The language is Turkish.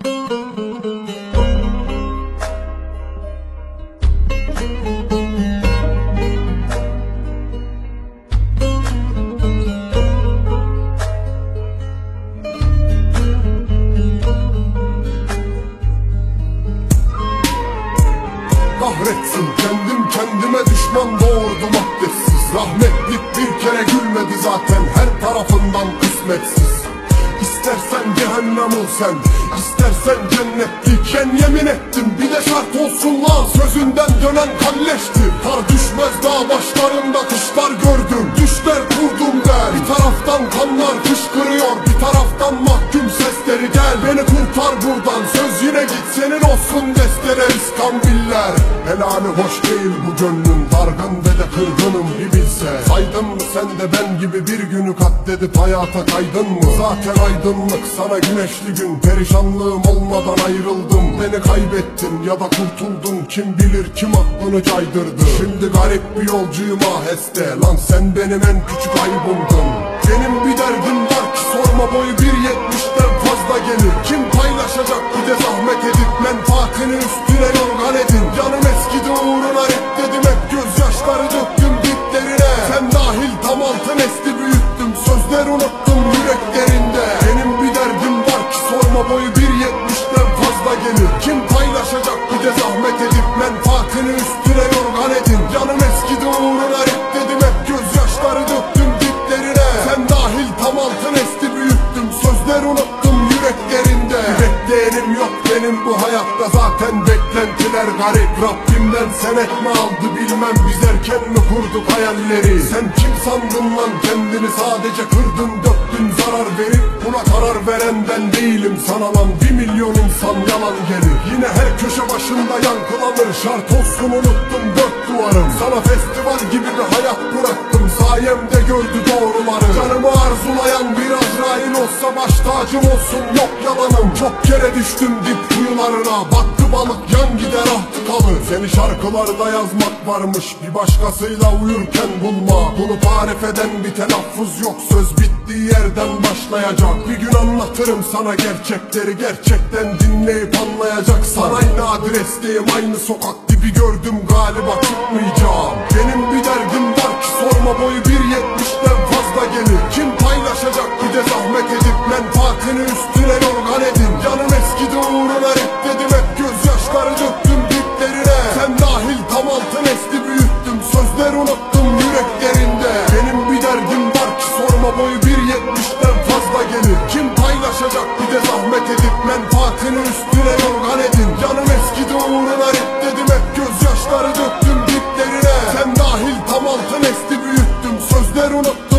Kahretsin kendim kendime düşman doğurdum abdestsiz. Rahmetlik bir kere gülmedi zaten, her tarafından kısmetsiz. İstersen cehennem ol sen, istersen cennetlik. Yemin ettim bir de şart olsun lan, sözünden dönen kalleşti. Kar düşmez dağ başlarında kışlar gördüm, düşler kurdum der. Bir taraftan kanlar fışkırıyor, bir taraftan mahkum sesleri gel. Beni kurtar buradan, söz yine git senin olsun destere iskambiller. Helali hoş değil bu gönlün, dargın ve de kırgınım bir bilse. Saydın mı sen de ben gibi bir günü katledip hayata kaydın mı? Zaten aydınlık sana güneşli gün, perişanlığım olmadan ayrıldım. Beni kaybettin ya da kurtuldun, kim bilir kim aklını caydırdı. Şimdi garip bir yolcuyum aheste, lan sen benim en küçük aybımdın. Benim bir derdim var ki sorma, boyu 1.70'den fazla gelir. Kim paylaşacak bir de zahmet edip, menfaatini üstüne yorgan edin. Canım eskidi uğruna reddedim, hep gözyaşları döktüm diplerine. Sen dahil tam altın esti büyüttüm, sözler unuttum yüreklerinde. Benim bir derdim var ki sorma, boyu 1.70'den fazla gelir. Kim paylaşacak bir de zahmet edip, menfaatini üstüne yorgan edin. Canım eskidi uğruna reddedim, hep gözyaşları döktüm diplerine. Sen dahil tam altın esti büyüttüm, sözler unuttum yüreklerinde. Bekleyenim yok benim bu hayatta, zaten beklentiler garip. Rabbimden senet mi aldı bilmem, biz erken mi kurduk hayalleri? Sen kim sandın lan kendini, sadece kırdın döktün zarar verip. Buna karar veren ben değilim, sana lan 1 milyon insan yalan gelir. Yine her köşe başında yankılanır, şart olsun unuttum dört duvarım. Sana festival gibi bir hayat bıraktım, sayemde gördü doğruları. Canımı arzulayan bir Azrail olsa baş tacım olsun, yok yalanım. Çok kere düştüm dip kuyularına, battı balık yan gider ahtı kalır. Seni şarkılarda yazmak varmış, bir başkasıyla uyurken bulma. Bunu tarif eden bir telaffuz yok, söz bittiği yerden başlayacak. Bir gün anlatırım sana gerçekleri, gerçekten dinleyip anlayacaksan. Aynı adresteyim, aynı sokak dibi gördüm, galiba çıkmayacağım. Benim bir derdim var ki sorma, boyu 1.70'den fazla gelir. Kim paylaşacak bir de zahmet edip, menfaatini üstüne yorgan edin. Canım eskidi uğruna reddedim, hep gözyaşları döktüm diplerine. Sen dahil tam altın esti büyüttüm, sözler unuttum yüreklerinde. Benim bir derdim var ki sorma, boyu 1.70'den fazla gelir. Kim paylaşacak bir de zahmet edip, menfaatini üstüne yorgan edin. Canım eskidi uğruna reddedim, hep gözyaşları döktüm diplerine. Sen dahil tam altın esti büyüttüm, sözler unuttum